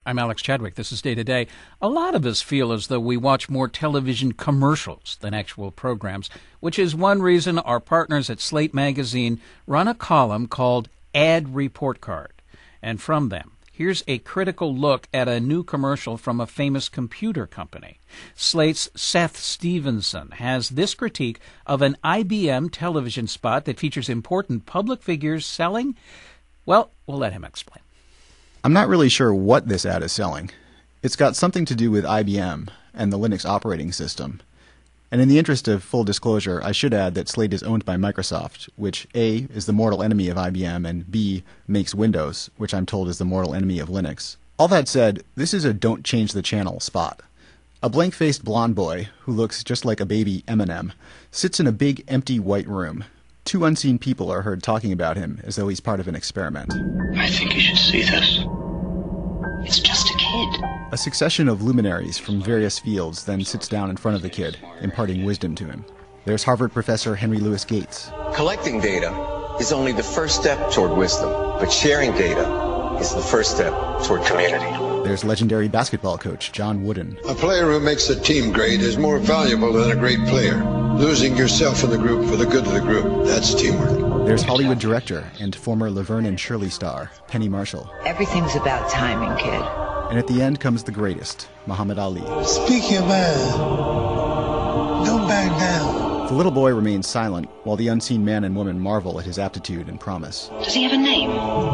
I'm Alex Chadwick. This is Day to Day. A lot of us feel as though we watch more television commercials than actual programs, which is one reason our partners at Slate Magazine run a column called Ad Report Card. And from them, here's a critical look at a new commercial from a famous computer company. Slate's Seth Stevenson has this critique of an IBM television spot that features important public figures selling. Well, we'll let him explain. I'm not really sure what this ad is selling. It's got something to do with IBM and the Linux operating system. And in the interest of full disclosure, I should add that Slate is owned by Microsoft, which A, is the mortal enemy of IBM, and B, makes Windows, which I'm told is the mortal enemy of Linux. All that said, this is a don't change the channel spot. A blank-faced blonde boy, who looks just like a baby Eminem, sits in a big empty white room. Two unseen people are heard talking about him as though he's part of an experiment. I think you should see this. It's just a kid. A succession of luminaries from various fields then sits down in front of the kid, imparting wisdom to him. There's Harvard professor Henry Louis Gates. Collecting data is only the first step toward wisdom, but sharing data is the first step toward community. There's legendary basketball coach John Wooden. A player who makes a team great is more valuable than a great player. Losing yourself in the group for the good of the group, that's teamwork. There's Hollywood director and former Laverne and Shirley star Penny Marshall. Everything's about timing, kid. And at the end comes the greatest, Muhammad Ali. Speak your mind. Don't back down. The little boy remains silent while the unseen man and woman marvel at his aptitude and promise. Does he have a name?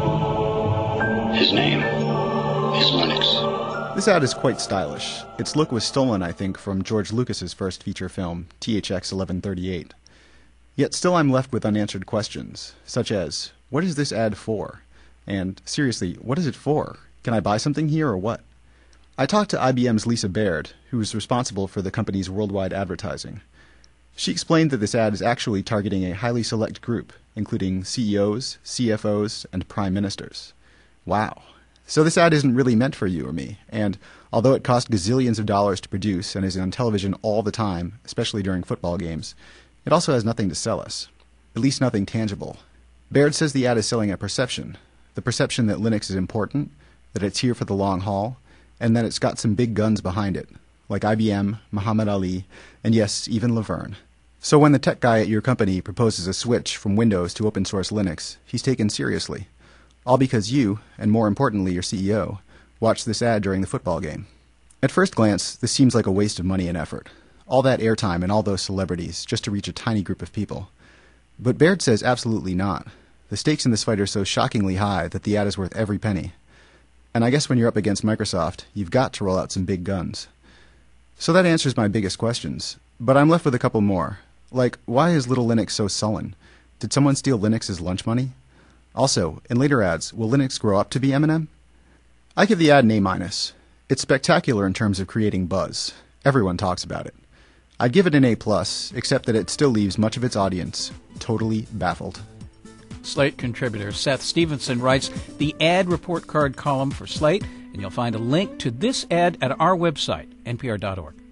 His name is Linux. This ad is quite stylish. Its look was stolen, I think, from George Lucas's first feature film, THX 1138. Yet still I'm left with unanswered questions, such as, what is this ad for? And, seriously, what is it for? Can I buy something here or what? I talked to IBM's Lisa Baird, who is responsible for the company's worldwide advertising. She explained that this ad is actually targeting a highly select group, including CEOs, CFOs, and prime ministers. Wow. So this ad isn't really meant for you or me, and although it cost gazillions of dollars to produce and is on television all the time, especially during football games, it also has nothing to sell us. At least nothing tangible. Baird says the ad is selling a perception. The perception that Linux is important, that it's here for the long haul, and that it's got some big guns behind it, like IBM, Muhammad Ali, and yes, even Laverne. So when the tech guy at your company proposes a switch from Windows to open source Linux, he's taken seriously. All because you, and more importantly your CEO, watched this ad during the football game. At first glance, this seems like a waste of money and effort. All that airtime and all those celebrities just to reach a tiny group of people. But Baird says absolutely not. The stakes in this fight are so shockingly high that the ad is worth every penny. And I guess when you're up against Microsoft, you've got to roll out some big guns. So that answers my biggest questions. But I'm left with a couple more. Like, why is Little Linux so sullen? Did someone steal Linux's lunch money? Also, in later ads, will Linux grow up to be Eminem? I give the ad an A-. It's spectacular in terms of creating buzz. Everyone talks about it. I'd give it an A+, except that it still leaves much of its audience totally baffled. Slate contributor Seth Stevenson writes the Ad Report Card column for Slate, and you'll find a link to this ad at our website, npr.org.